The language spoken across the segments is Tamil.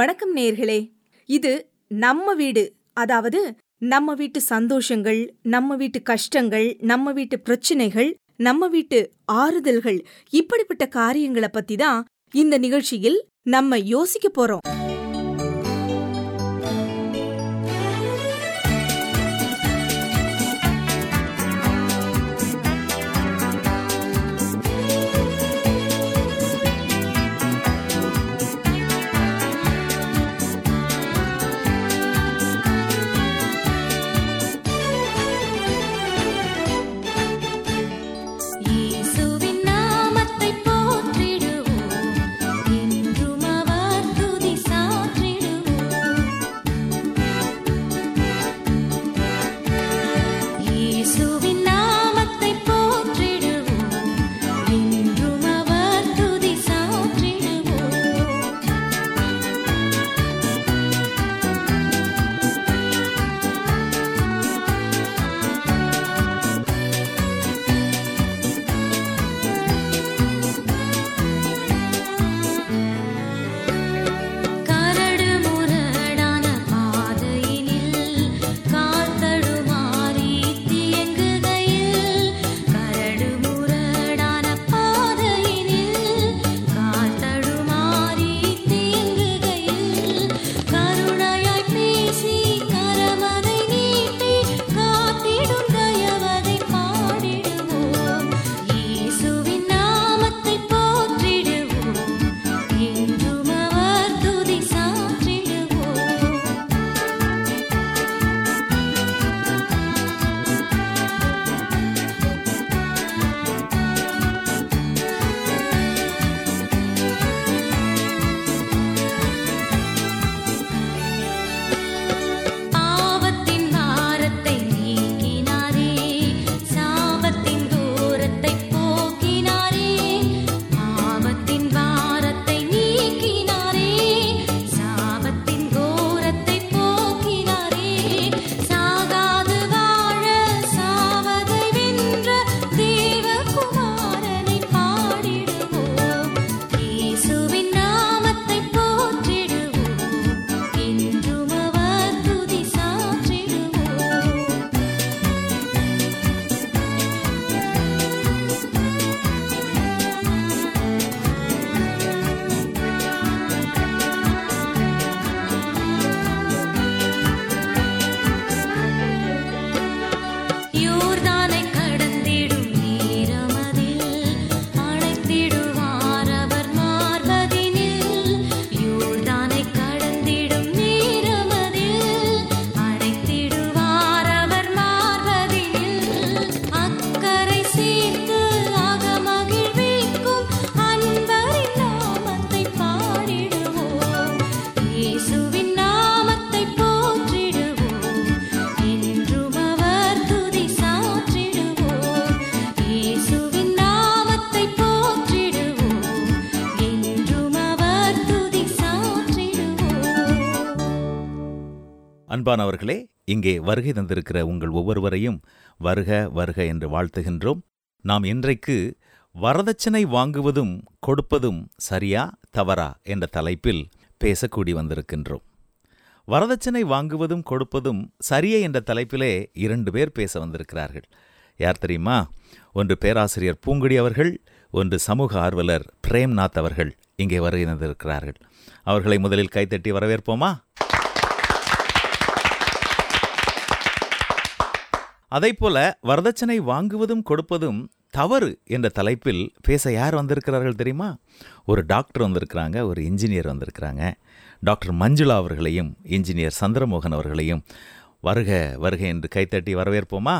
வணக்கம் நேயர்களே. இது நம்ம வீடு, அதாவது நம்ம வீட்டு சந்தோஷங்கள், நம்ம வீட்டு கஷ்டங்கள், நம்ம வீட்டு பிரச்சனைகள், நம்ம வீட்டு ஆறுதல்கள், இப்படிப்பட்ட காரியங்களை பத்தி தான் இந்த நிகழ்ச்சியில் நம்ம யோசிக்க போறோம். அன்பானவர்களே, இங்கே வருகை தந்திருக்கிற உங்கள் ஒவ்வொருவரையும் வருக வருக என்று வாழ்த்துகின்றோம். நாம் இன்றைக்கு வரதட்சணை வாங்குவதும் கொடுப்பதும் சரியா தவறா என்ற தலைப்பில் பேசக்கூடி வந்திருக்கின்றோம். வரதட்சணை வாங்குவதும் கொடுப்பதும் சரியே என்ற தலைப்பிலே 2 பேர் பேச வந்திருக்கிறார்கள். யார் தெரியுமா? ஒன்று பேராசிரியர் பூங்குடி அவர்கள், ஒன்று சமூக ஆர்வலர் பிரேம்நாத் அவர்கள் இங்கே வருகை தந்திருக்கிறார்கள். அவர்களை முதலில் கைத்தட்டி வரவேற்போமா? அதைப்போல வரதட்சணை வாங்குவதும் கொடுப்பதும் தவறு என்ற தலைப்பில் பேச யார் வந்திருக்கிறார்கள் தெரியுமா? ஒரு டாக்டர் வந்திருக்கிறாங்க, ஒரு இன்ஜினியர் வந்திருக்கிறாங்க. டாக்டர் மஞ்சுளா அவர்களையும் இன்ஜினியர் சந்திரமோகன் அவர்களையும் வருக வருக என்று கைத்தட்டி வரவேற்போமா?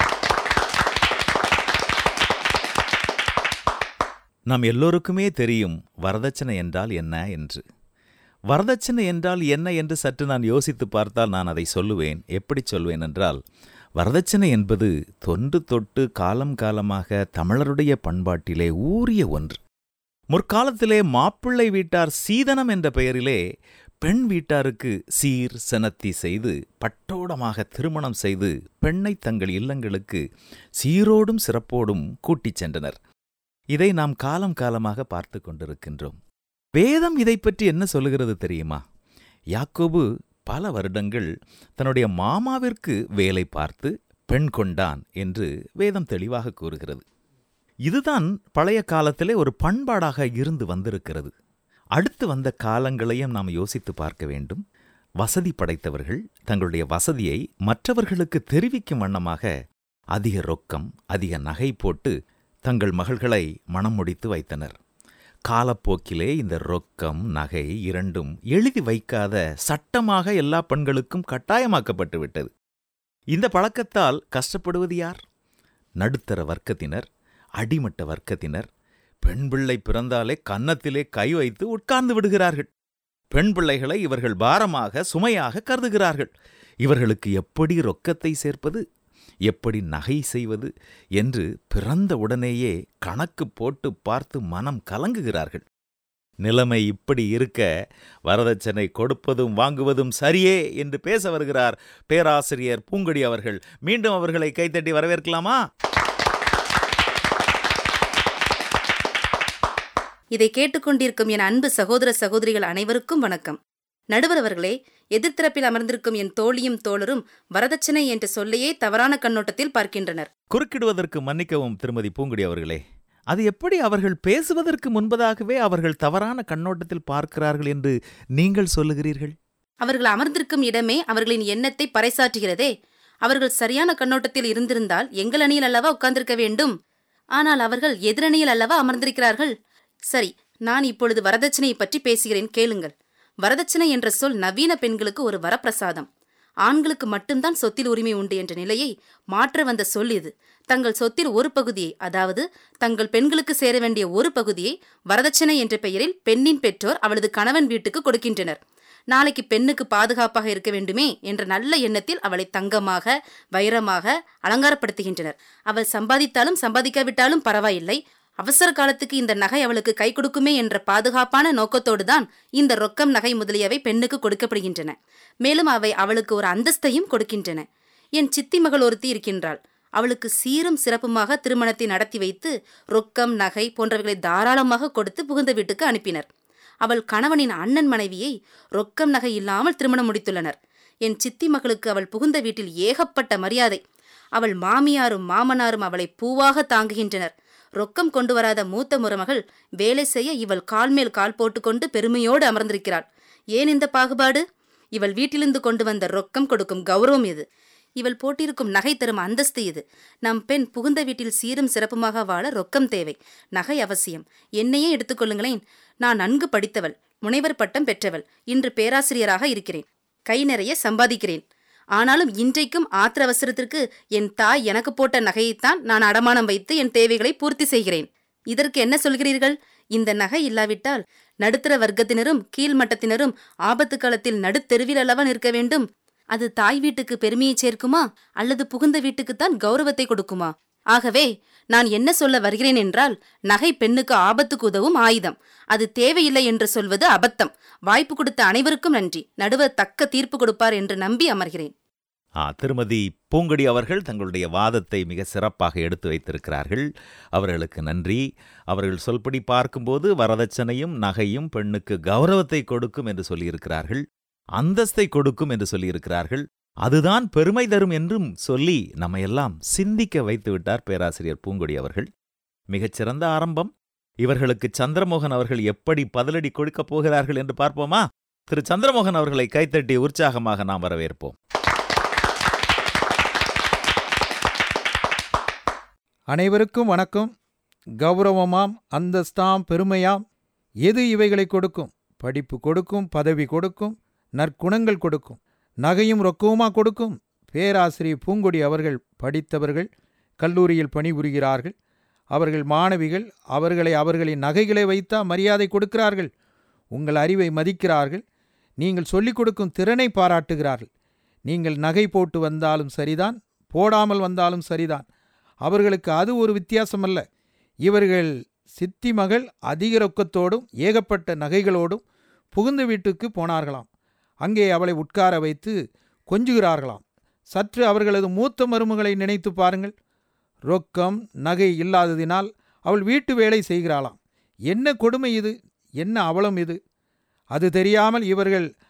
நாம் எல்லோருக்குமே தெரியும் வரதட்சணை என்றால் என்ன என்று. வரதட்சணை என்றால் என்ன என்று சற்று நான் யோசித்து பார்த்தால் நான் அதை சொல்லுவேன். எப்படி சொல்வேன் என்றால், வரதட்சணை என்பது தொன்று தொட்டு காலம் காலமாக தமிழருடைய பண்பாட்டிலே ஊறிய ஒன்று. முற்காலத்திலே மாப்பிள்ளை வீட்டார் சீதனம் என்ற பெயரிலே பெண் வீட்டாருக்கு சீர் செனத்தி செய்து பட்டோடமாக திருமணம் செய்து பெண்ணை தங்கள் இல்லங்களுக்கு சீரோடும் சிறப்போடும் கூட்டிச் சென்றனர். இதை நாம் காலம் காலமாக பார்த்து கொண்டிருக்கின்றோம். வேதம் இதை பற்றி என்ன சொல்லுகிறது தெரியுமா? யாக்கோபு பல வருடங்கள் தன்னுடைய மாமாவிற்கு வேலை பார்த்து பெண் கொண்டான் என்று வேதம் தெளிவாக கூறுகிறது. இதுதான் பழைய காலத்திலே ஒரு பண்பாடாக இருந்து வந்திருக்கிறது. அடுத்து வந்த காலங்களையும் நாம் யோசித்து பார்க்க வேண்டும். வசதி படைத்தவர்கள் தங்களுடைய வசதியை மற்றவர்களுக்கு தெரிவிக்கும் வண்ணமாக அதிக ரொக்கம், அதிக நகை போட்டு தங்கள் மகள்களை மணம் முடித்து வைத்தனர். காலப்போக்கிலே இந்த ரொக்கம், நகை இரண்டும் எழுதி வைக்காத சட்டமாக எல்லா பெண்களுக்கும் கட்டாயமாக்கப்பட்டு விட்டது. இந்த பழக்கத்தால் கஷ்டப்படுவது யார்? நடுத்தர வர்க்கத்தினர், அடிமட்ட வர்க்கத்தினர். பெண் பிள்ளை பிறந்தாலே கன்னத்திலே கை வைத்து உட்கார்ந்து விடுகிறார்கள். பெண் பிள்ளைகளை இவர்கள் பாரமாக, சுமையாக கருதுகிறார்கள். இவர்களுக்கு எப்படி ரொக்கத்தை சேர்ப்பது, எப்படி நகை செய்வது என்று பிறந்த உடனேயே கணக்கு போட்டு பார்த்து மனம் கலங்குகிறார்கள். நிலைமை இப்படி இருக்க வரதட்சணை கொடுப்பதும் வாங்குவதும் சரியே என்று பேச வருகிறார் பேராசிரியர் பூங்கொடி அவர்கள். மீண்டும் அவர்களை கைத்தட்டி வரவேற்கலாமா? இதை கேட்டுக்கொண்டிருக்கும் என் அன்பு சகோதர சகோதரிகள் அனைவருக்கும் வணக்கம். நடுவர் அவர்களே, எதிர்த்தரப்பில் அமர்ந்திருக்கும் என் தோழியும் தோழரும் வரதட்சணை என்ற சொல்லையே தவறான கண்ணோட்டத்தில் பார்க்கின்றனர். குறுக்கிடுவதற்கு மன்னிக்கவும் திருமதி பூங்குடி அவர்களே. அது எப்படி அவர்கள் பேசுவதற்கு முன்பதாகவே அவர்கள் தவறான கண்ணோட்டத்தில் பார்க்கிறார்கள் என்று நீங்கள் சொல்லுகிறீர்கள்? அவர்கள் அமர்ந்திருக்கும் இடமே அவர்களின் எண்ணத்தை பறைசாற்றுகிறதே. அவர்கள் சரியான கண்ணோட்டத்தில் இருந்திருந்தால் எங்கள் அணியில் அல்லவா உட்கார்ந்திருக்க வேண்டும். ஆனால் அவர்கள் எதிரணியில் அல்லவா அமர்ந்திருக்கிறார்கள். சரி, நான் இப்பொழுது வரதட்சணையை பற்றி பேசுகிறேன், கேளுங்கள். வரதட்சணை என்ற சொல் நவீன பெண்களுக்கு ஒரு வரப்பிரசாதம். ஆண்களுக்கு மட்டும்தான் சொத்தில் உரிமை உண்டு என்ற நிலையை மாற்ற வந்த சொல் இது. தங்கள் சொத்தில் ஒரு பகுதியை, அதாவது தங்கள் பெண்களுக்கு சேர வேண்டிய ஒரு பகுதியை வரதட்சணை என்ற பெயரில் பெண்ணின் பெற்றோர் அவளது கணவன் வீட்டுக்கு கொடுக்கின்றனர். நாளைக்கு பெண்ணுக்கு பாதுகாப்பாக இருக்க வேண்டுமே என்ற நல்ல எண்ணத்தில் அவளை தங்கமாக, வைரமாக அலங்காரப்படுத்துகின்றனர். அவள் சம்பாதித்தாலும் சம்பாதிக்காவிட்டாலும் பரவாயில்லை, அவசர காலத்துக்கு இந்த நகை அவளுக்கு கை கொடுக்குமே என்ற பாதுகாப்பான நோக்கத்தோடுதான் இந்த ரொக்கம், நகை முதலியவை பெண்ணுக்கு கொடுக்கப்படுகின்றன. மேலும் அவை அவளுக்கு ஒரு அந்தஸ்தையும் கொடுக்கின்றன. என் சித்தி மகள் ஒருத்தி இருக்கின்றாள். அவளுக்கு சீரும் சிறப்புமாக திருமணத்தை நடத்தி வைத்து ரொக்கம், நகை போன்றவைகளை தாராளமாக கொடுத்து புகுந்த வீட்டுக்கு அனுப்பினர். அவள் கணவனின் அண்ணன் மனைவியை ரொக்கம், நகை இல்லாமல் திருமணம் முடித்துள்ளனர். என் சித்தி மகளுக்கு அவள் புகுந்த வீட்டில் ஏகப்பட்ட மரியாதை. அவள் மாமியாரும் மாமனாரும் அவளை பூவாக தாங்குகின்றனர். ரொக்கம் கொண்டு வராத மூத்த முறமகள் வேலை செய்ய இவள் கால் மேல் கால் போட்டுக்கொண்டு பெருமையோடு அமர்ந்திருக்கிறாள். ஏன் இந்த பாகுபாடு? இவள் வீட்டிலிருந்து கொண்டு வந்த ரொக்கம் கொடுக்கும் கௌரவம் இது. இவள் போட்டிருக்கும் நகை தரும் அந்தஸ்து இது. நம் பெண் புகுந்த வீட்டில் சீரும் சிறப்புமாக வாழ ரொக்கம் தேவை, நகை அவசியம். என்னையே எடுத்துக்கொள்ளுங்களேன். நான் நன்கு படித்தவள், முனைவர் பட்டம் பெற்றவள், இன்று பேராசிரியராக இருக்கிறேன், கை நிறைய சம்பாதிக்கிறேன். ஆனாலும் இன்றைக்கும் ஆத்திர அவசரத்திற்கு என் தாய் எனக்கு போட்ட நகையைத்தான் நான் அடமானம் வைத்து என் தேவைகளை பூர்த்தி செய்கிறேன். இதற்கு என்ன சொல்கிறீர்கள்? இந்த நகை இல்லாவிட்டால் நடுத்தர வர்க்கத்தினரும் கீழ்மட்டத்தினரும் ஆபத்து காலத்தில் நடுத்தெருவில் அல்லவா நிற்க வேண்டும். அது தாய் வீட்டுக்கு பெருமையை சேர்க்குமா, அல்லது புகுந்த வீட்டுக்குத்தான் கௌரவத்தை கொடுக்குமா? ஆகவே நான் என்ன சொல்ல வருகிறேன் என்றால், நகை பெண்ணுக்கு ஆபத்துக்கு உதவும் ஆயுதம். அது தேவையில்லை என்று சொல்வது அபத்தம். வாய்ப்பு கொடுத்த அனைவருக்கும் நன்றி. நடுவர் தக்க தீர்ப்பு கொடுப்பார் என்று நம்பி அமர்கிறேன். திருமதி பூங்கொடி அவர்கள் தங்களுடைய வாதத்தை மிக சிறப்பாக எடுத்து வைத்திருக்கிறார்கள். அவர்களுக்கு நன்றி. அவர்கள் சொல்படி பார்க்கும்போது வரதட்சணையும் நகையும் பெண்ணுக்கு கௌரவத்தை கொடுக்கும் என்று சொல்லியிருக்கிறார்கள், அந்தஸ்தை கொடுக்கும் என்று சொல்லியிருக்கிறார்கள். அதுதான் பெருமை தரும் என்றும் சொல்லி நம்மையெல்லாம் சிந்திக்க வைத்து விட்டார் பேராசிரியர் பூங்கொடி அவர்கள். மிகச்சிறந்த ஆரம்பம். இவர்களுக்கு சந்திரமோகன் அவர்கள் எப்படி பதிலடி கொடுக்கப் போகிறார்கள் என்று பார்ப்போமா? திரு சந்திரமோகன் அவர்களை கைத்தட்டி உற்சாகமாக நாம் வரவேற்போம். அனைவருக்கும் வணக்கம். கௌரவமாம், அந்தஸ்தாம், பெருமையாம், எது இவைகளை கொடுக்கும்? படிப்பு கொடுக்கும், பதவி கொடுக்கும், நற்குணங்கள் கொடுக்கும், நகையும் ரொக்கவுமா கொடுக்கும்? பேராசிரியர் பூங்கொடி அவர்கள் படித்தவர்கள், கல்லூரியில் பணிபுரிகிறார்கள். அவர்கள் மாணவிகள். அவர்களை அவர்களின் நகைகளை வைத்தா மரியாதை கொடுக்கிறார்கள். உங்கள் அறிவை மதிக்கிறார்கள். நீங்கள் சொல்லிக் கொடுக்கும் திறனை பாராட்டுகிறார்கள். நீங்கள் நகை போட்டு வந்தாலும் சரிதான், போடாமல் வந்தாலும் சரிதான். அவர்களுக்கு அது ஒரு வித்தியாசமல்ல. இவர்கள் சித்தி மகள் அதிக ரொக்கத்தோடும் ஏகப்பட்ட நகைகளோடும் புகுந்த வீட்டுக்கு போனார்களாம். அங்கே அவளை உட்கார வைத்து கொஞ்சுகிறார்களாம். சற்று அவர்களது மூத்த மருமகளை நினைத்து பாருங்கள். ரொக்கம், நகை இல்லாததினால் அவள் வீட்டு வேலை செய்கிறாளாம். என்ன கொடுமை இது! என்ன அவலம் இது! அது தெரியாமல் இவர்கள்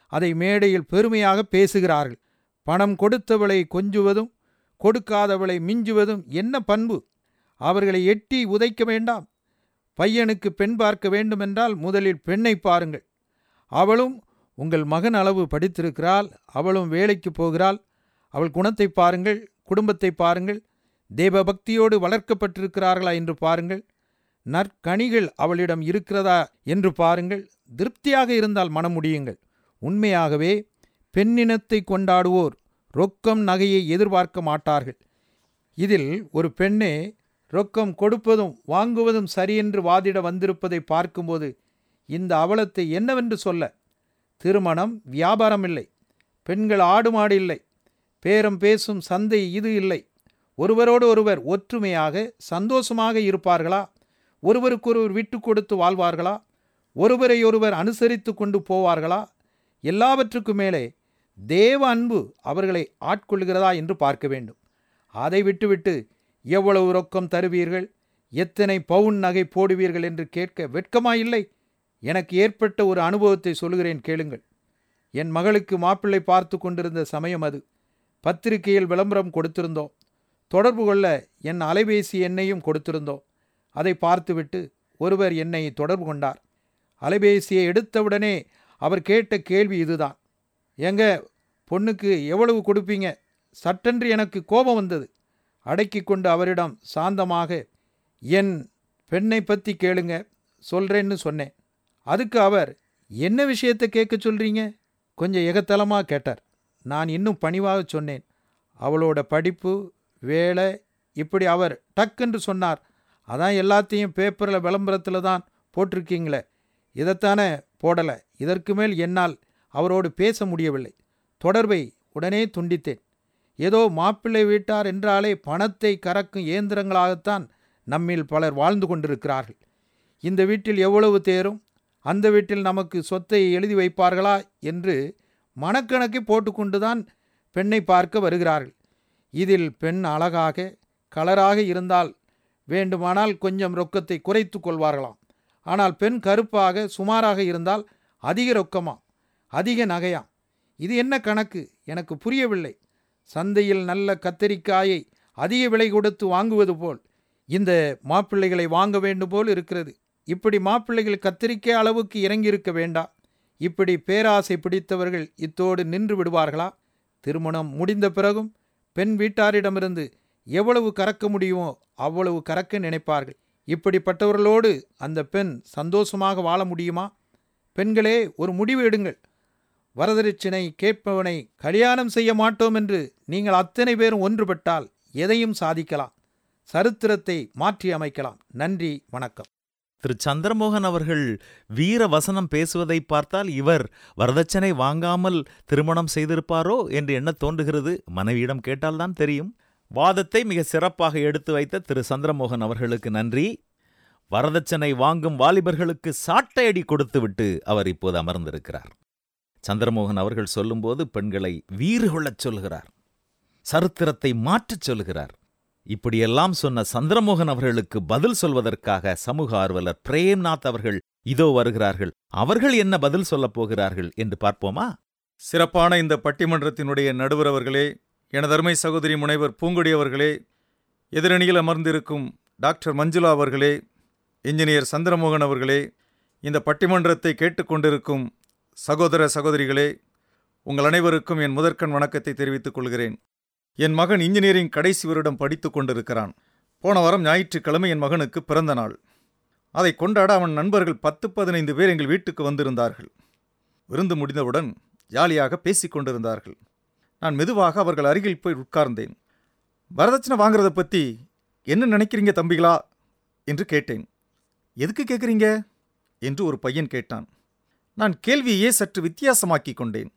அதை மேடையில் பெருமையாக பேசுகிறார்கள். பணம் கொடுத்தவளை கொஞ்சுவதும் கொடுக்காதவளை மிஞ்சுவதும் என்ன பண்பு? அவர்களை எட்டி உதைக்க வேண்டாம். பையனுக்கு பெண் பார்க்க வேண்டுமென்றால் முதலில் பெண்ணை பாருங்கள். அவளும் உங்கள் மகன் அளவு படித்திருக்கிறாள், அவளும் வேலைக்கு போகிறாள். அவள் குணத்தை பாருங்கள், குடும்பத்தை பாருங்கள், தேவபக்தியோடு வளர்க்கப்பட்டிருக்கிறார்களா என்று பாருங்கள், நற்கனிகள் அவளிடம் இருக்கிறதா என்று பாருங்கள். திருப்தியாக இருந்தால் மனம் முடியுங்கள். உண்மையாகவே பெண்ணினத்தை கொண்டாடுவோர் ரொக்கம் நகையை எதிர்பார்க்க மாட்டார்கள். இதில் ஒரு பெண்ணே ரொக்கம் கொடுப்பதும் வாங்குவதும் சரியென்று வாதிட வந்திருப்பதை பார்க்கும்போது இந்த அவலத்தை என்னவென்று சொல்ல? திருமணம் வியாபாரம் இல்லை, பெண்கள் ஆடு மாடு இல்லை, பேரம் பேசும் சந்தை இது இல்லை. ஒருவரோடு ஒருவர் ஒற்றுமையாக சந்தோஷமாக இருப்பார்களா? ஒருவருக்கொருவர் விட்டு கொடுத்து வாழ்வார்களா? ஒருவரையொருவர் அனுசரித்து கொண்டு போவார்களா? எல்லாவற்றுக்கும் மேலே தேவ அன்பு அவர்களை ஆட்கொள்கிறதா என்று பார்க்க வேண்டும். அதை விட்டுவிட்டு எவ்வளவு ரொக்கம் தருவீர்கள், எத்தனை பவுன் நகை போடுவீர்கள் என்று கேட்க வெட்கமாயில்லை? எனக்கு ஏற்பட்ட ஒரு அனுபவத்தை சொல்கிறேன், கேளுங்கள். என் மகளுக்கு மாப்பிள்ளை பார்த்து கொண்டிருந்த சமயம் அது. பத்திரிகையில் விளம்பரம் கொடுத்திருந்தோம். தொடர்பு கொள்ள என் அலைபேசி எண்ணையும் கொடுத்திருந்தோம். அதை பார்த்துவிட்டு ஒருவர் என்னை தொடர்பு கொண்டார். அலைபேசியை எடுத்தவுடனே அவர் கேட்ட கேள்வி இதுதான்: எங்க பொண்ணுக்கு எவ்வளவு கொடுப்பீங்க? சட்டென்று எனக்கு கோபம் வந்தது. அடக்கி கொண்டு அவரிடம் சாந்தமாக, என் பெண்ணை பற்றி கேளுங்க, சொல்கிறேன்னு சொன்னேன். அதுக்கு அவர், என்ன விஷயத்தை கேட்க சொல்கிறீங்க? கொஞ்சம் எகத்தலமாக கேட்டார். நான் இன்னும் பணிவாக சொன்னேன், அவளோட படிப்பு, வேலை, இப்படி. அவர் டக்குன்னு சொன்னார், அதான் எல்லாத்தையும் பேப்பரில் விளம்பரத்தில் தான் போட்டிருக்கீங்களே, இதைத்தானே போடலை. இதற்கு மேல் என்னால் அவரோடு பேச முடியவில்லை. தொடர்பை உடனே துண்டித்தேன். ஏதோ மாப்பிள்ளை வீட்டார் என்றாலே பணத்தை கறக்கும் இயந்திரங்களாகத்தான் நம்மில் பலர் வாழ்ந்து கொண்டிருக்கிறார்கள். இந்த வீட்டில் எவ்வளவு தேரும், அந்த வீட்டில் நமக்கு சொத்தை எழுதி வைப்பார்களா என்று மனக்கணக்கை போட்டுக்கொண்டுதான் பெண்ணை பார்க்க வருகிறார்கள். இதில் பெண் அழகாக கலராக இருந்தால் வேண்டுமானால் கொஞ்சம் ரொக்கத்தை குறைத்து கொள்வார்களாம். ஆனால் பெண் கருப்பாக சுமாராக இருந்தால் அதிக ரொக்கமாம், அதிக நகையாம். இது என்ன கணக்கு? எனக்கு புரியவில்லை. சந்தையில் நல்ல கத்தரிக்காயை அதிக விலை கொடுத்து வாங்குவது போல் இந்த மாப்பிள்ளைகளை வாங்க வேண்டும் போல் இருக்கிறது. இப்படி மாப்பிள்ளைகள் கத்தரிக்காய் அளவுக்கு இறங்கியிருக்க வேண்டாம். இப்படி பேராசை பிடித்தவர்கள் இத்தோடு நின்று விடுவார்களா? திருமணம் முடிந்த பிறகும் பெண் வீட்டாரிடமிருந்து எவ்வளவு கறக்க முடியுமோ அவ்வளவு கறக்க நினைப்பார்கள். இப்படிப்பட்டவர்களோடு அந்த பெண் சந்தோஷமாக வாழ முடியுமா? பெண்களே, ஒரு முடிவு எடுங்கள். வரதட்சணை கேட்பவனை கல்யாணம் செய்ய மாட்டோம் என்று நீங்கள் அத்தனை பேரும் ஒன்றுபட்டால் எதையும் சாதிக்கலாம், சரித்திரத்தை மாற்றி அமைக்கலாம். நன்றி, வணக்கம். திரு சந்திரமோகன் அவர்கள் வீர வசனம் பேசுவதை பார்த்தால் இவர் வரதட்சணை வாங்காமல் திருமணம் செய்திருப்பாரோ என்று எண்ண தோன்றுகிறது. மனைவியிடம் கேட்டால்தான் தெரியும். வாதத்தை மிக சிறப்பாக எடுத்து வைத்த திரு சந்திரமோகன் அவர்களுக்கு நன்றி. வரதட்சணை வாங்கும் வாலிபர்களுக்கு சாட்டையடி கொடுத்துவிட்டு அவர் இப்போது அமர்ந்திருக்கிறார். சந்திரமோகன் அவர்கள் சொல்லும்போது பெண்களை வீறு கொள்ளச் சொல்கிறார், சரித்திரத்தை மாற்றச் சொல்கிறார். இப்படியெல்லாம் சொன்ன சந்திரமோகன் அவர்களுக்கு பதில் சொல்வதற்காக சமூக ஆர்வலர் பிரேம்நாத் அவர்கள் இதோ வருகிறார்கள். அவர்கள் என்ன பதில் சொல்லப் போகிறார்கள் என்று பார்ப்போமா? சிறப்பான இந்த பட்டிமன்றத்தினுடைய நடுவர் அவர்களே, எனதருமை சகோதரி முனைவர் பூங்கொடி அவர்களே, எதிரணியில் அமர்ந்திருக்கும் டாக்டர் மஞ்சுளா அவர்களே, இன்ஜினியர் சந்திரமோகன் அவர்களே, இந்த பட்டிமன்றத்தை கேட்டுக்கொண்டிருக்கும் சகோதர சகோதரிகளே, உங்கள் அனைவருக்கும் என் முதற்கண் வணக்கத்தை தெரிவித்துக் கொள்கிறேன். என் மகன் இன்ஜினியரிங் கடைசி வருடம் படித்து கொண்டிருக்கிறான். போன வாரம் ஞாயிற்றுக்கிழமை என் மகனுக்கு பிறந்த நாள். அதை கொண்டாட அவன் நண்பர்கள் 10-15 பேர் எங்கள் வீட்டுக்கு வந்திருந்தார்கள். விருந்து முடிந்தவுடன் ஜாலியாக பேசிக் கொண்டிருந்தார்கள். நான் மெதுவாக அவர்கள் அருகில் போய் உட்கார்ந்தேன். வரதட்சணை வாங்குறத பற்றி என்ன நினைக்கிறீங்க தம்பிகளா என்று கேட்டேன். எதுக்கு கேட்குறீங்க என்று ஒரு பையன் கேட்டான். நான் கேள்வியே சற்று வித்தியாசமாக்கி கொண்டேன்.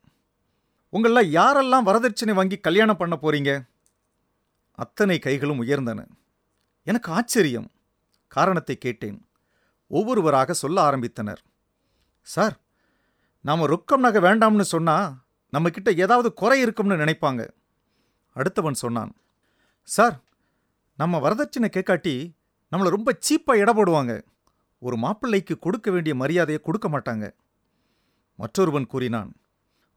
உங்கள யாரெல்லாம் வரதட்சணை வாங்கி கல்யாணம் பண்ண போறீங்க? அத்தனை கைகளும் உயர்ந்தன. எனக்கு ஆச்சரியம். காரணத்தை கேட்டேன். ஒவ்வொருவராக சொல்ல ஆரம்பித்தனர். சார், நாம் ரொக்கம் நகை வேண்டாம்னு சொன்னா நம்மக்கிட்ட ஏதாவது குறை இருக்கும்னு நினைப்பாங்க. அடுத்தவன் சொன்னான், சார், நம்ம வரதட்சணை கேட்காட்டி நம்மளை ரொம்ப சீப்பாக எடை போடுவாங்க. ஒரு மாப்பிள்ளைக்கு கொடுக்க வேண்டிய மரியாதையை கொடுக்க மாட்டாங்க. மற்றொருவன் கூறினான்,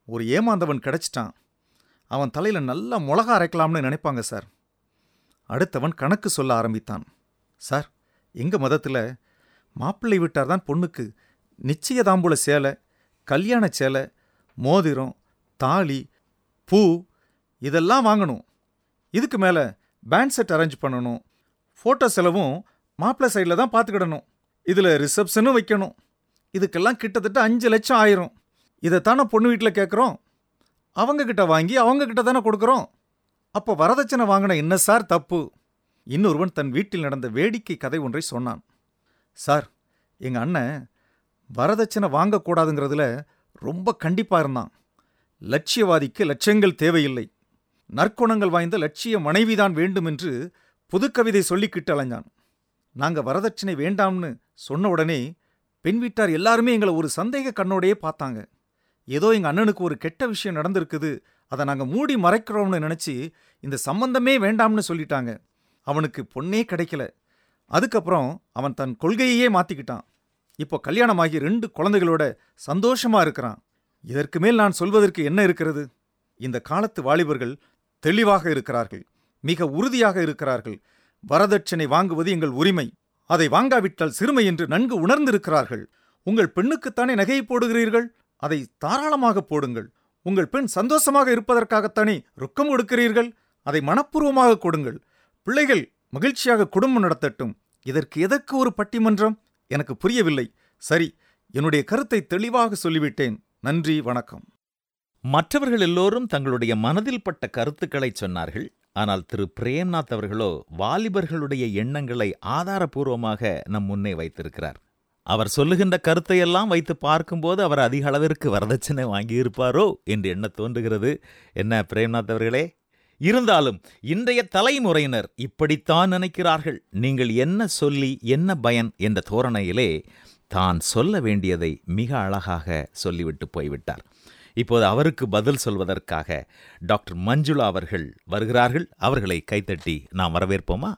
ஒரு ஏமாந்தவன் கிடைச்சிட்டான். அவன் தலையில் நல்லா மிளகா அரைக்கலாம்னு நினைப்பாங்க சார். அடுத்தவன் கணக்கு சொல்ல ஆரம்பித்தான். சார், எங்கள் மதத்தில் மாப்பிள்ளை வீட்டார் தான் பொண்ணுக்கு நிச்சயதாம்பூல சேலை, கல்யாண சேலை, மோதிரம், தாலி, பூ இதெல்லாம் வாங்கணும். இதுக்கு மேலே பேண்ட் செட் அரேஞ்ச் பண்ணணும். ஃபோட்டோ செலவும் மாப்பிள்ளை சைடில் தான் பார்த்துக்கிடணும். இதில் ரிசப்ஷனும் வைக்கணும். இதுக்கெல்லாம் கிட்டத்தட்ட 5 லட்சம் ஆயிரும். இதைத்தானே பொண்ணு வீட்டில் கேட்குறோம். அவங்கக்கிட்ட வாங்கி அவங்கக்கிட்ட தானே கொடுக்குறோம். அப்போ வரதட்சணை வாங்கின என்ன சார் தப்பு? இன்னொருவன் தன் வீட்டில் நடந்த வேடிக்கை கதை ஒன்றை சொன்னான். சார், எங்கள் அண்ணன் வரதட்சணை வாங்கக்கூடாதுங்கிறதுல ரொம்ப கண்டிப்பாக இருந்தான். லட்சியவாதிக்கு லட்சங்கள் தேவையில்லை, நற்குணங்கள் வாய்ந்த லட்சிய மனைவிதான் வேண்டும் என்று புதுக்கவிதை சொல்லிக்கிட்டு அலைஞ்சான். நாங்கள் வரதட்சணை வேண்டாம்னு சொன்ன உடனே பெண் வீட்டார் எல்லாருமே எங்களை ஒரு சந்தேக கண்ணோடையே பார்த்தாங்க. ஏதோ எங்கள் அண்ணனுக்கு ஒரு கெட்ட விஷயம் நடந்திருக்குது, அதை நாங்கள் மூடி மறைக்கிறோம்னு நினச்சி இந்த சம்பந்தமே வேண்டாம்னு சொல்லிட்டாங்க. அவனுக்கு பொண்ணே கிடைக்கல. அதுக்கப்புறம் அவன் தன் கொள்கையையே மாற்றிக்கிட்டான். இப்போ கல்யாணமாகி 2 குழந்தைகளோட சந்தோஷமாக இருக்கிறான். இதற்கு மேல் நான் சொல்வதற்கு என்ன இருக்கிறது? இந்த காலத்து வாலிபர்கள் தெளிவாக இருக்கிறார்கள், மிக உறுதியாக இருக்கிறார்கள். வரதட்சணை வாங்குவது எங்கள் உரிமை, அதை வாங்காவிட்டால் சிறுமை என்று நன்கு உணர்ந்திருக்கிறார்கள். உங்கள் பெண்ணுக்குத்தானே நகையை போடுகிறீர்கள், அதை தாராளமாக போடுங்கள். உங்கள் பெண் சந்தோஷமாக இருப்பதற்காகத்தானே ரொக்கம் கொடுக்கிறீர்கள், அதை மனப்பூர்வமாக கொடுங்கள். பிள்ளைகள் மகிழ்ச்சியாக குடும்பம் நடத்தட்டும். இதற்கு எதற்கு ஒரு பட்டிமன்றம்? எனக்கு புரியவில்லை. சரி, என்னுடைய கருத்தை தெளிவாக சொல்லிவிட்டேன். நன்றி, வணக்கம். மற்றவர்கள் எல்லோரும் தங்களுடைய மனதில் பட்ட கருத்துக்களை சொன்னார்கள். ஆனால் திரு பிரேம்நாத் அவர்களோ வாலிபர்களுடைய எண்ணங்களை ஆதாரபூர்வமாக நம் முன்னே வைத்திருக்கிறார். அவர் சொல்லுகின்ற கருத்தையெல்லாம் வைத்து பார்க்கும்போது அவர் அதிக அளவிற்கு வரதட்சணை வாங்கியிருப்பாரோ என்று எண்ண தோன்றுகிறது. என்ன பிரேம்நாத் அவர்களே? இருந்தாலும் இன்றைய தலைமுறையினர் இப்படித்தான் நினைக்கிறார்கள். நீங்கள் என்ன சொல்லி என்ன பயன் என்ற தோரணையிலே தான் சொல்ல வேண்டியதை மிக அழகாக சொல்லிவிட்டு போய்விட்டார். இப்போது அவருக்கு பதில் சொல்வதற்காக டாக்டர் மஞ்சுளா அவர்கள் வருகிறார்கள். அவர்களை கைத்தட்டி நாம் வரவேற்போமா?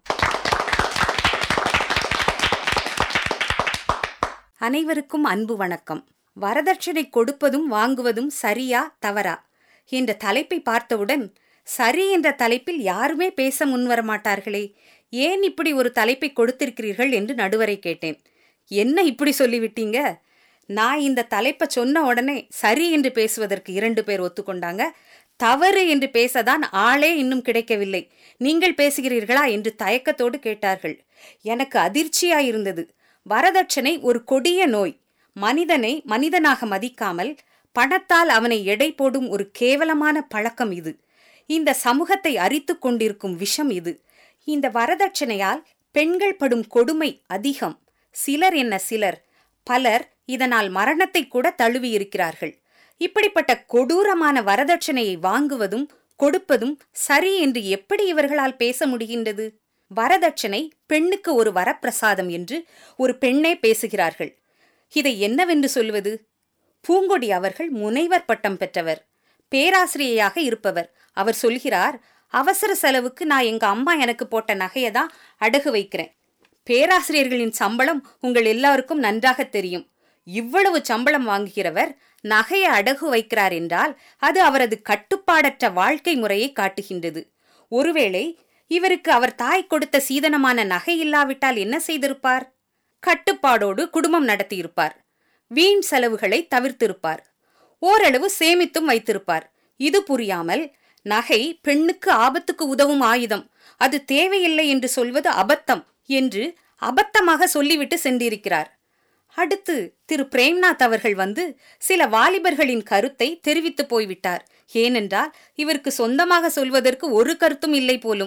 அனைவருக்கும் அன்பு வணக்கம். வரதட்சணை கொடுப்பதும் வாங்குவதும் சரியா தவறா என்ற தலைப்பை பார்த்தவுடன் சரி என்ற தலைப்பில் யாருமே பேச முன்வர மாட்டார்களே, ஏன் இப்படி ஒரு தலைப்பை கொடுத்திருக்கிறீர்கள் என்று நடுவரை கேட்டேன். என்ன இப்படி சொல்லிவிட்டீங்க? நான் இந்த தலைப்பை சொன்ன உடனே சரி என்று பேசுவதற்கு 2 பேர் ஒத்துக்கொண்டாங்க. தவறு என்று பேசதான் ஆளே இன்னும் கிடைக்கவில்லை. நீங்கள் பேசுகிறீர்களா என்று தயக்கத்தோடு கேட்டார்கள். எனக்கு அதிர்ச்சியாயிருந்தது. வரதட்சணை ஒரு கொடிய நோய். மனிதனை மனிதனாக மதிக்காமல் பணத்தால் அவனை எடை போடும் ஒரு கேவலமான பழக்கம் இது. இந்த சமூகத்தை அரித்து கொண்டிருக்கும் விஷம் இது. இந்த வரதட்சணையால் பெண்கள் படும் கொடுமை அதிகம். சிலர் என்ன சிலர், பலர் இதனால் மரணத்தை கூட தழுவியிருக்கிறார்கள். இப்படிப்பட்ட கொடூரமான வரதட்சணையை வாங்குவதும் கொடுப்பதும் சரி என்று எப்படி இவர்களால் பேச முடிகின்றது? வரதட்சணை பெண்ணுக்கு ஒரு வரப்பிரசாதம் என்று ஒரு பெண்ணே பேசுகிறார்கள். இதை என்னவென்று சொல்வது? பூங்கொடி அவர்கள் முனைவர் பட்டம் பெற்றவர், பேராசிரியையாக இருப்பவர். அவர் சொல்கிறார், அவசர செலவுக்கு நான் எங்க அம்மா எனக்கு போட்ட நகையை தான் அடகு வைக்கிறேன். பேராசிரியர்களின் சம்பளம் உங்கள் எல்லாருக்கும் நன்றாக தெரியும். இவ்வளவு சம்பளம் வாங்குகிறவர் நகையை அடகு வைக்கிறார் என்றால் அது அவரது கட்டுப்பாடற்ற வாழ்க்கை முறையை காட்டுகின்றது. ஒருவேளை இவருக்கு அவர் தாய் கொடுத்த சீதனமான நகை இல்லாவிட்டால் என்ன செய்திருப்பார்? கட்டுப்பாடோடு குடும்பம் நடத்தியிருப்பார். வீண் செலவுகளை தவிர்த்திருப்பார். ஓரளவு சேமித்தும் வைத்திருப்பார். இது புரியாமல் நகை பெண்ணுக்கு ஆபத்துக்கு உதவும் ஆயுதம், அது தேவையில்லை என்று சொல்வது அபத்தம் என்று அபத்தமாக சொல்லிவிட்டு சென்றிருக்கிறார். அடுத்து திரு பிரேம்நாத் அவர்கள் வந்து சில வாலிபர்களின் கருத்தை தெரிவித்து போய்விட்டார். ஏனென்றால் இவருக்கு சொந்தமாக சொல்வதற்கு ஒரு கருத்தும் இல்லை போலும்.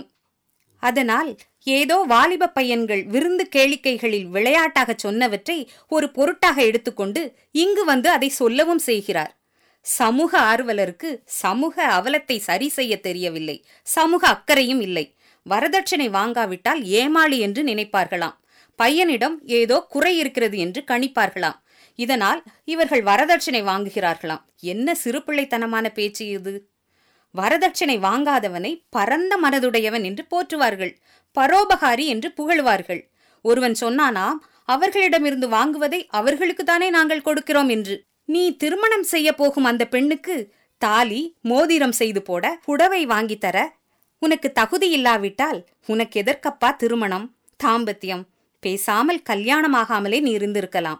அதனால் ஏதோ வாலிப பையன்கள் விருந்து கேளிக்கைகளில் விளையாட்டாக சொன்னவற்றை ஒரு பொருட்டாக எடுத்துக்கொண்டு இங்கு வந்து அதை சொல்லவும் செய்கிறார். சமூக ஆர்வலருக்கு சமூக அவலத்தை சரி செய்ய தெரியவில்லை, சமூக அக்கறையும் இல்லை. வரதட்சணை வாங்காவிட்டால் ஏமாளி என்று நினைப்பார்களாம். பையனிடம் ஏதோ குறை இருக்கிறது என்று கணிப்பார்களாம். இதனால் இவர்கள் வரதட்சணை வாங்குகிறார்களாம். என்ன சிறுபிள்ளைத்தனமான பேச்சு இது! வரதட்சணை வாங்காதவனை பரந்த மனதுடையவன் என்று போற்றுவார்கள், பரோபகாரி என்று புகழ்வார்கள். ஒருவன் சொன்னானாம், அவர்களிடமிருந்து வாங்குவதை அவர்களுக்கு தானே நாங்கள் கொடுக்கிறோம் என்று. நீ திருமணம் செய்ய போகும் அந்த பெண்ணுக்கு தாலி மோதிரம் செய்து போட, புடவை வாங்கி தர உனக்கு தகுதி இல்லாவிட்டால் உனக்கு எதற்கப்பா திருமணம், தாம்பத்தியம்? பேசாமல் கல்யாணமாகாமலே நீ இருந்திருக்கலாம்.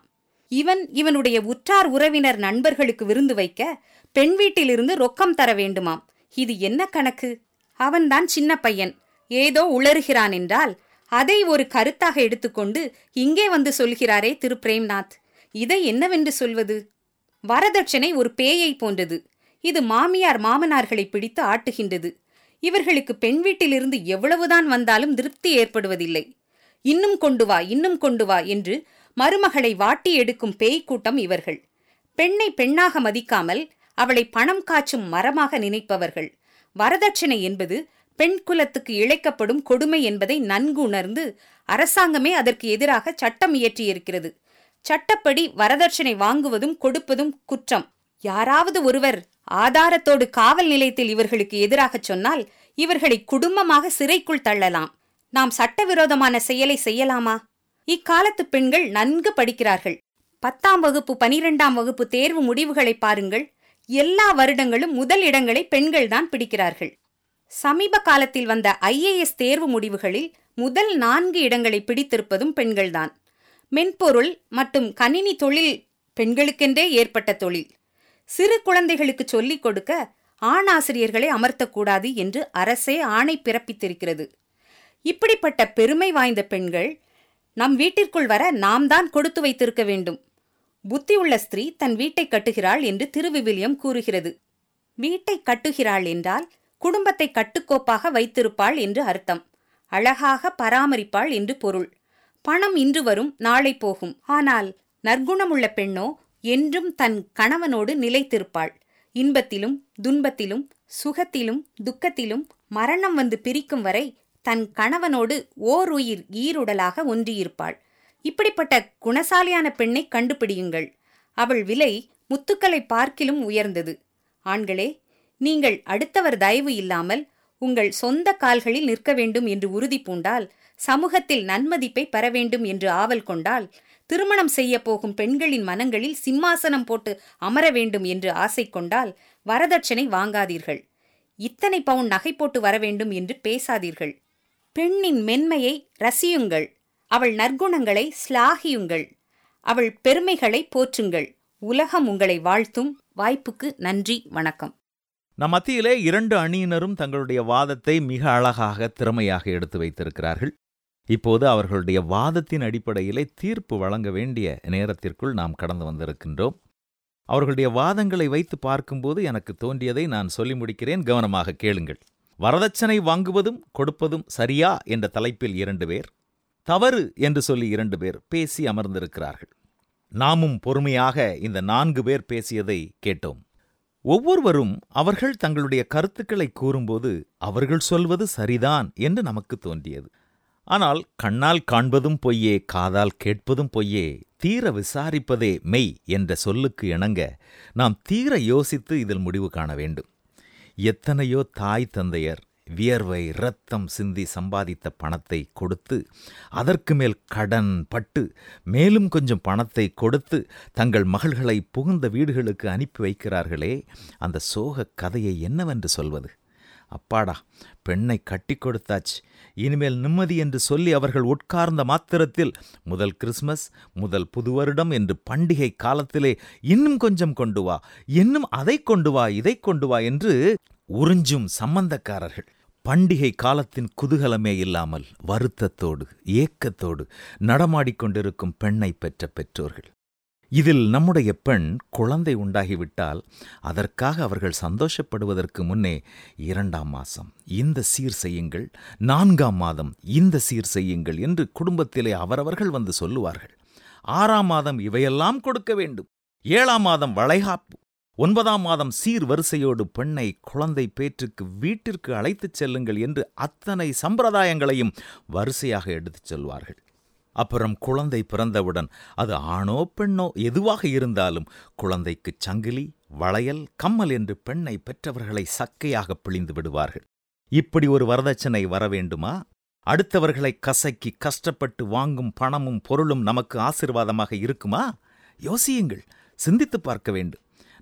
இவனுடைய உற்றார் உறவினர் நண்பர்களுக்கு விருந்து வைக்க பெண் வீட்டிலிருந்து ரொக்கம் தர வேண்டுமாம். இது என்ன கணக்கு? அவன்தான் சின்ன பையன், ஏதோ உளறுகிறான் என்றால் அதை ஒரு கருத்தாக எடுத்துக்கொண்டு இங்கே வந்து சொல்கிறாரே திரு பிரேம்நாத், இதை என்னவென்று சொல்வது? வரதட்சணை ஒரு பேயை போன்றது. இது மாமியார் மாமனார்களை பிடித்து ஆட்டுகின்றது. இவர்களுக்கு பெண் வீட்டிலிருந்து எவ்வளவுதான் வந்தாலும் திருப்தி ஏற்படுவதில்லை. இன்னும் கொண்டு வா, இன்னும் கொண்டு வா என்று மருமகளை வாட்டி எடுக்கும் பேய் கூட்டம் இவர்கள். பெண்ணை பெண்ணாக மதிக்காமல் அவளை பணம் காய்ச்சும் மரமாக நினைப்பவர்கள். வரதட்சணை என்பது பெண் குலத்துக்கு இழைக்கப்படும் கொடுமை என்பதை நன்கு உணர்ந்து அரசாங்கமே அதற்கு எதிராக சட்டம் இயற்றியிருக்கிறது. சட்டப்படி வரதட்சணை வாங்குவதும் கொடுப்பதும் குற்றம். யாராவது ஒருவர் ஆதாரத்தோடு காவல் நிலையத்தில் இவர்களுக்கு எதிராக சொன்னால் இவர்களை குடும்பமாக சிறைக்குள் தள்ளலாம். நாம் சட்டவிரோதமான செயலை செய்யலாமா? இக்காலத்து பெண்கள் நன்கு படிக்கிறார்கள். 10ஆம் வகுப்பு 12ஆம் வகுப்பு தேர்வு முடிவுகளை பாருங்கள். எல்லா வருடங்களும் முதல் இடங்களை பெண்கள்தான் பிடிக்கிறார்கள். சமீப காலத்தில் வந்த IAS தேர்வு முடிவுகளில் முதல் 4 இடங்களை பிடித்திருப்பதும் பெண்கள்தான். மென்பொருள் மற்றும் கணினி தொழில் பெண்களுக்கென்றே ஏற்பட்ட தொழில். சிறு குழந்தைகளுக்கு சொல்லிக் கொடுக்க ஆண் ஆசிரியர்களை அமர்த்தக்கூடாது என்று அரசே ஆணை பிறப்பித்திருக்கிறது. இப்படிப்பட்ட பெருமை வாய்ந்த பெண்கள் நம் வீட்டிற்குள் வர நாம் தான் கொடுத்து வைத்திருக்க வேண்டும். புத்தியுள்ள ஸ்திரீ தன் வீட்டை கட்டுகிறாள் என்று திருவிவிலியம் கூறுகிறது. வீட்டை கட்டுகிறாள் என்றால் குடும்பத்தை கட்டுக்கோப்பாக வைத்திருப்பாள் என்று அர்த்தம். அழகாக பராமரிப்பாள் என்று பொருள். பணம் இன்று வரும், நாளை போகும். ஆனால் நற்குணமுள்ள பெண்ணோ என்றும் தன் கணவனோடு நிலைத்திருப்பாள். இன்பத்திலும் துன்பத்திலும் சுகத்திலும் துக்கத்திலும் மரணம் வந்து பிரிக்கும் வரை தன் கணவனோடு ஓர் உயிர் ஈருடலாக ஒன்றியிருப்பாள். இப்படிப்பட்ட குணசாலியான பெண்ணை கண்டுபிடியுங்கள். அவள் விலை முத்துக்களை பார்க்கிலும் உயர்ந்தது. ஆண்களே, நீங்கள் அடுத்தவர் தயவு இல்லாமல் உங்கள் சொந்த கால்களில் நிற்க வேண்டும் என்று உறுதி பூண்டால், சமூகத்தில் நன்மதிப்பை பெற வேண்டும் என்று ஆவல் கொண்டால், திருமணம் செய்ய போகும் பெண்களின் மனங்களில் சிம்மாசனம் போட்டு அமர வேண்டும் என்று ஆசை கொண்டால் வரதட்சணை வாங்காதீர்கள். இத்தனை பவுன் நகை போட்டு வர வேண்டும் என்று பேசாதீர்கள். பெண்ணின் மென்மையை ரசியுங்கள். அவள் நற்குணங்களை ஸ்லாகியுங்கள். அவள் பெருமைகளை போற்றுங்கள். உலகம் உங்களை வாழ்த்தும். வாய்ப்புக்கு நன்றி, வணக்கம். நம் மத்தியிலே 2 அணியினரும் தங்களுடைய வாதத்தை மிக அழகாக திறமையாக எடுத்து வைத்திருக்கிறார்கள். இப்போது அவர்களுடைய வாதத்தின் அடிப்படையிலே தீர்ப்பு வழங்க வேண்டிய நேரத்திற்குள் நாம் கடந்து வந்திருக்கின்றோம். அவர்களுடைய வாதங்களை வைத்து பார்க்கும்போது எனக்கு தோன்றியதை நான் சொல்லி முடிக்கிறேன், கவனமாக கேளுங்கள். வரதட்சணை வாங்குவதும் கொடுப்பதும் சரியா என்ற தலைப்பில் 2 பேர், தவறு என்று சொல்லி 2 பேர் பேசி அமர்ந்திருக்கிறார்கள். நாமும் பொறுமையாக இந்த 4 பேர் பேசியதை கேட்டோம். ஒவ்வொருவரும் அவர்கள் தங்களுடைய கருத்துக்களை கூறும்போது அவர்கள் சொல்வது சரிதான் என்று நமக்கு தோன்றியது. ஆனால் கண்ணால் காண்பதும் பொய்யே, காதால் கேட்பதும் பொய்யே, தீர விசாரிப்பதே மெய் என்ற சொல்லுக்கு இணங்க நாம் தீர யோசித்து இதில் முடிவு காண வேண்டும். எத்தனையோ தாய் தந்தையர் வியர்வை இரத்தம் சிந்தி சம்பாதித்த பணத்தை கொடுத்து, அதற்கு மேல் கடன் பட்டு, மேலும் கொஞ்சம் பணத்தை கொடுத்து தங்கள் மகள்களை புகுந்த வீடுகளுக்கு அனுப்பி வைக்கிறார்களே, அந்த சோக கதையை என்னவென்று சொல்வது? அப்பாடா, பெண்ணை கட்டி கொடுத்தாச்சு, இனிமேல் நிம்மதி என்று சொல்லி அவர்கள் உட்கார்ந்த மாத்திரத்தில் முதல் கிறிஸ்மஸ், முதல் புது வருடம் என்று பண்டிகை காலத்திலே இன்னும் கொஞ்சம் கொண்டு வா, இன்னும் அதை கொண்டு வா, இதை கொண்டு வா என்று உறிஞ்சும் சம்பந்தக்காரர்கள். பண்டிகை காலத்தின் குதூகலமே இல்லாமல் வருத்தத்தோடு ஏக்கத்தோடு நடமாடிக்கொண்டிருக்கும் பெண்ணை பெற்ற பெற்றோர்கள். இதில் நம்முடைய பெண் குழந்தை உண்டாகிவிட்டால் அதற்காக அவர்கள் சந்தோஷப்படுவதற்கு முன்னே 2ஆம் மாதம் இந்த சீர் செய்யுங்கள், 4ஆம் மாதம் இந்த சீர் செய்யுங்கள் என்று குடும்பத்திலே அவரவர்கள் வந்து சொல்லுவார்கள். 6ஆம் மாதம் இவையெல்லாம் கொடுக்க வேண்டும், 7ஆம் மாதம் வளைகாப்பு, 9ஆம் மாதம் சீர் வரிசையோடு பெண்ணை குழந்தை பேற்றுக்கு வீட்டிற்கு அழைத்துச் செல்லுங்கள் என்று அத்தனை சம்பிரதாயங்களையும் வரிசையாக எடுத்துச் சொல்வார்கள். அப்புறம் குழந்தை பிறந்தவுடன் அது ஆணோ பெண்ணோ எதுவாக இருந்தாலும் குழந்தைக்கு சங்கிலி, வளையல், கம்மல் என்று பெண்ணை பெற்றவர்களை சக்கையாக பிழிந்து விடுவார்கள். இப்படி ஒரு வரதட்சணை வர வேண்டுமா? அடுத்தவர்களை கசக்கி கஷ்டப்பட்டு வாங்கும் பணமும் பொருளும் நமக்கு ஆசீர்வாதமாக இருக்குமா? யோசியுங்கள், சிந்தித்து பார்க்க வேண்டும்.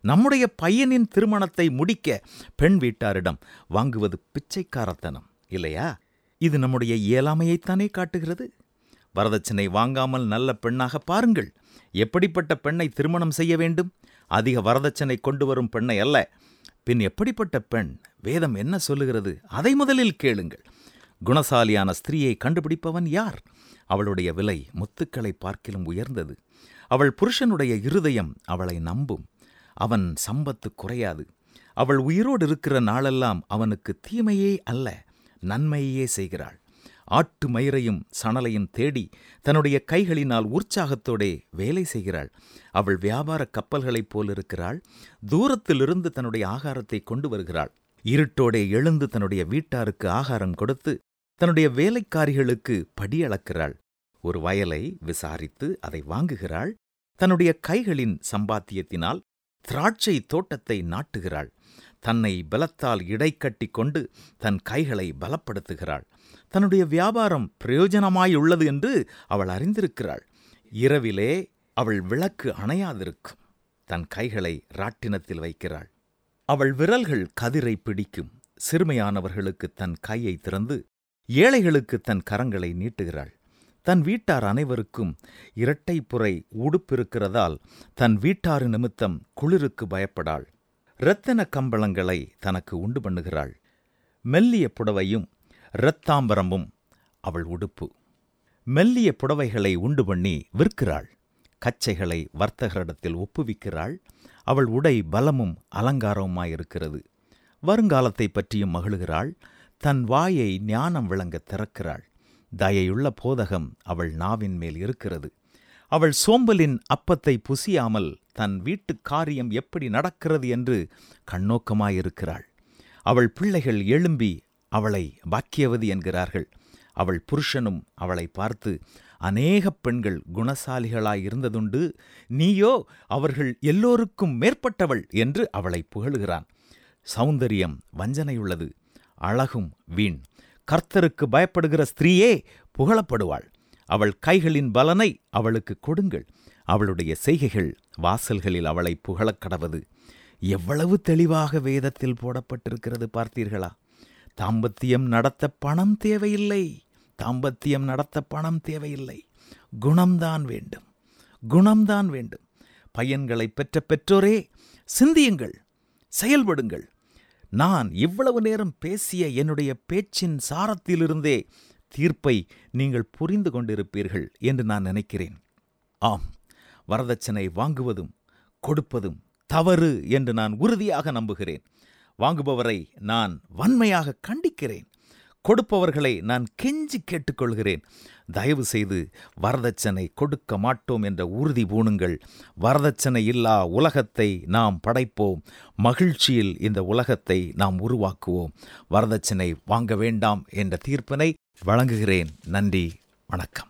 நம்முடைய பையனின் திருமணத்தை முடிக்க பெண் வீட்டாரிடம் வாங்குவது பிச்சைக்காரத்தனம் இல்லையா? இது நம்முடைய இயலாமையைத்தானே காட்டுகிறது. வரதட்சணை வாங்காமல் நல்ல பெண்ணாக பாருங்கள். எப்படிப்பட்ட பெண்ணை திருமணம் செய்ய வேண்டும்? அதிக வரதட்சணை கொண்டு வரும் பெண்ணை அல்ல. பின் எப்படிப்பட்ட பெண்? வேதம் என்ன சொல்லுகிறது? அதை முதலில் கேளுங்கள். குணசாலியான ஸ்திரீயை கண்டுபிடிப்பவன் யார்? அவளுடைய விலை முத்துக்களை பார்க்கிலும் உயர்ந்தது. அவள் புருஷனுடைய இருதயம் அவளை நம்பும். அவன் சம்பத்து குறையாது. அவள் உயிரோடு இருக்கிற நாளெல்லாம் அவனுக்கு தீமையே அல்ல, நன்மையே செய்கிறாள். ஆட்டு மயிரையும் சணலையும் தேடி தன்னுடைய கைகளினால் உற்சாகத்தோடே வேலை செய்கிறாள். அவள் வியாபார கப்பல்களைப் போலிருக்கிறாள். தூரத்திலிருந்து தன்னுடைய ஆகாரத்தை கொண்டு வருகிறாள். இருட்டோடே எழுந்து தன்னுடைய வீட்டாருக்கு ஆகாரம் கொடுத்து தன்னுடைய வேலைக்காரிகளுக்கு படியளக்கிறாள். ஒரு வயலை விசாரித்து அதை வாங்குகிறாள். தன்னுடைய கைகளின் சம்பாத்தியத்தினால் திராட்சை தோட்டத்தை நாட்டுகிறாள். தன்னை பலத்தால் இடைக்கட்டி கொண்டு தன் கைகளை பலப்படுத்துகிறாள். தன்னுடைய வியாபாரம் பிரயோஜனமாயுள்ளது என்று அவள் அறிந்திருக்கிறாள். இரவிலே அவள் விளக்கு அணையாதிருக்கும். தன் கைகளை ராட்டினத்தில் வைக்கிறாள். அவள் விரல்கள் கதிரை பிடிக்கும். சிறுமையானவர்களுக்கு தன் கையை திறந்து ஏழைகளுக்கு தன் கரங்களை நீட்டுகிறாள். தன் வீட்டார் அனைவருக்கும் இரட்டைப்புரை உடுப்பிருக்கிறதால் தன் வீட்டாறு நிமித்தம் குளிருக்கு பயப்படாள். இரத்தின கம்பளங்களை தனக்கு உண்டு பண்ணுகிறாள். மெல்லிய புடவையும் இரத்தாம்பரமும் அவள் உடுப்பு. மெல்லிய புடவைகளை உண்டு பண்ணி விற்கிறாள். கச்சைகளை வர்த்தகரிடத்தில் ஒப்புவிக்கிறாள். அவள் உடை பலமும் அலங்காரமுமாயிருக்கிறது. வருங்காலத்தை பற்றியும் மகிழுகிறாள். தன் வாயை ஞானம் விளங்க திறக்கிறாள். தயையுள்ள போதகம் அவள் நாவின் மேல் இருக்கிறது. அவள் சோம்பலின் அப்பத்தை புசியாமல் தன் வீட்டுக் காரியம் எப்படி நடக்கிறது என்று கண்ணோக்கமாயிருக்கிறாள். அவள் பிள்ளைகள் எழும்பி அவளை பாக்கியவதி என்கிறார்கள். அவள் புருஷனும் அவளை பார்த்து, அநேக பெண்கள் குணசாலிகளாயிருந்ததுண்டு, நீயோ அவர்கள் எல்லோருக்கும் மேற்பட்டவள் என்று அவளை புகழுகிறான். சௌந்தரியம் வஞ்சனையுள்ளது, அழகும் வீண். கர்த்தருக்கு பயப்படுகிற ஸ்திரீயே புகழப்படுவாள். அவள் கைகளின் பலனை அவளுக்கு கொடுங்கள். அவளுடைய செய்கைகள் வாசல்களில் அவளை புகழக் கடவது. எவ்வளவு தெளிவாக வேதத்தில் போடப்பட்டிருக்கிறது பார்த்தீர்களா? தாம்பத்தியம் நடத்த பணம் தேவையில்லை. தாம்பத்தியம் நடத்த பணம் தேவையில்லை. குணம்தான் வேண்டும். குணம்தான் வேண்டும். பையன்களை பெற்ற பெற்றோரே, சிந்தியுங்கள், செயல்படுங்கள். நான் இவ்வளவு நேரம் பேசிய என்னுடைய பேச்சின் சாரத்திலிருந்தே தீர்ப்பை நீங்கள் புரிந்து கொண்டிருப்பீர்கள் என்று நான் நினைக்கிறேன். ஆம், வரதட்சணை வாங்குவதும் கொடுப்பதும் தவறு என்று நான் உறுதியாக நம்புகிறேன். வாங்குபவரை நான் வன்மையாக கண்டிக்கிறேன். கொடுப்பவர்களை நான் கெஞ்சி கேட்டுக்கொள்கிறேன். தயவு செய்து வரதட்சணை கொடுக்க மாட்டோம் என்ற உறுதி பூணுங்கள். வரதட்சணை இல்லா உலகத்தை நாம் படைப்போம். மகிழ்ச்சியில் இந்த உலகத்தை நாம் உருவாக்குவோம். வரதட்சணை வாங்க வேண்டாம் என்ற தீர்ப்பினை வழங்குகிறேன். நன்றி, வணக்கம்.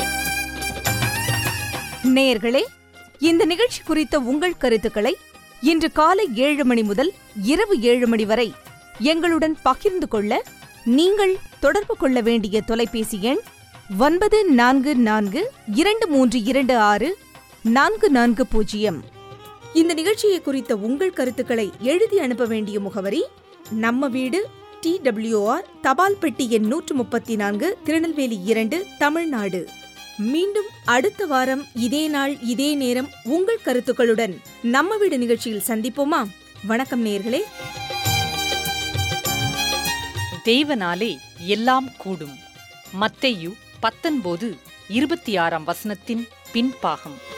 நேயர்களே, இந்த நிகழ்ச்சி குறித்த உங்கள் கருத்துக்களை இன்று காலை 7 மணி முதல் இரவு 7 மணி வரை எங்களுடன் பகிர்ந்து கொள்ள நீங்கள் தொடர்பு கொள்ள வேண்டிய தொலைபேசி எண் 9442326440. இந்த நிகழ்ச்சியை குறித்த உங்கள் கருத்துக்களை எழுதி அனுப்ப வேண்டிய முகவரி: நம்ம வீடு, TWR, தபால் பெட்டி எண் 134, திருநெல்வேலி 2, தமிழ்நாடு. மீண்டும் அடுத்த வாரம் இதே நாள் இதே நேரம் உங்கள் கருத்துக்களுடன் நம்ம வீடு நிகழ்ச்சியில் சந்திப்போமா? வணக்கம் நேயர்களே. தேவனாலே எல்லாம் கூடும். மத்தேயு 19:26 பின்பாகம்.